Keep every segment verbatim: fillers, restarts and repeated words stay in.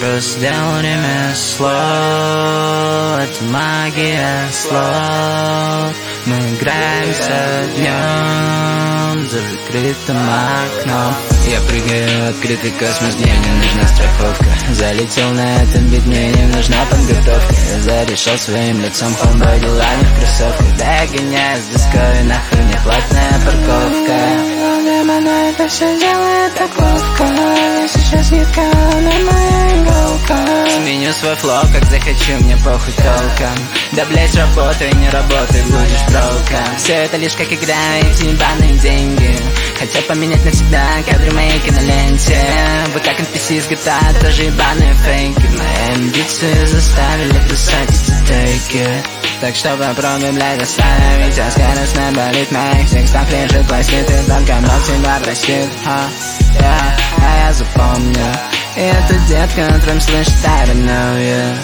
просто дело ремесло. Это магия слов. Мы играемся днем за закрытым окном. Я прыгаю в открытый космос, где не нужна страховка. Залетел на этом бит, мне не нужна подготовка. Я зарешал своим лицом хомбой делами в кроссовках. Да я гоняю с доской, нахуй мне платная парковка. Она это все делает так ловко. Я сейчас никого на моей иголка. Сменю свой флоу, как захочу, мне похуй толком. Да блять, работай, не работай, будешь broken. Все это лишь как игра, эти ебаные деньги. Хотят поменять навсегда кадры моей киноленте. Вы как эн пи си из джи ти эй, тоже ебаные фейки. Мои амбиции заставили писать эти тейки. Так что попробуй, блядь, остановить. А скоростно болит моих текстах лежит пластит. И только Бог тебя простит. А, yeah, а я запомню. И это детка, которым слышит I don't know you.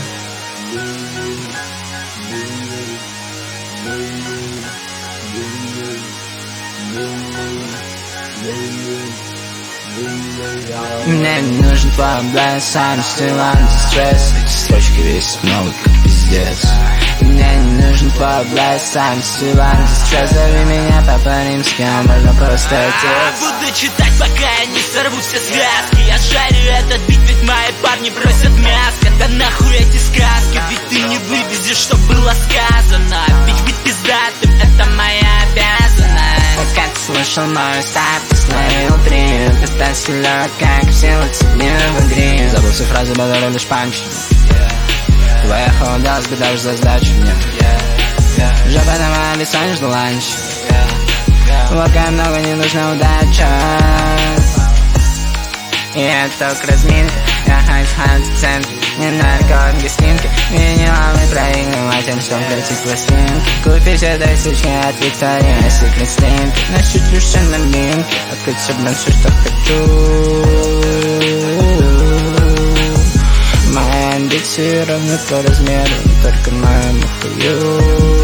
Мне не нужен твой блеск, I'm still under stress. Эти строчки весят много, как пиздец. Мне не нужен твой блеск, I'm still under stress. Зови меня папа римский, а можно просто отец. Буду читать, пока я не сорву все связки. Я жарю этот бит, ведь мои парни просят мяско. Да нахуй эти сказки, ведь ты не вывезешь, что было сказано. Ведь бит пиздатым, это моя обязанность. Пока ты слушал мой старт, ты словил три. Пытался лёд, как все лоцепны в игре. Забыл все фразы, базарю лишь панч. Твоя холодалась, беда уж за сдачу мне. Уже подавай бессонежный ланч. Пока много не нужна удача. И это только разминка. Я хочу в центре. Не наркотики, скинки. Мне не лавы проигрывать, а что платить пластинки. Купить этой сучки от Victoria's Secret Slimки. Носить лишь все новинки. Открыть все, блин, все, что хочу. Мои амбиции равны по размеру, только моему хую.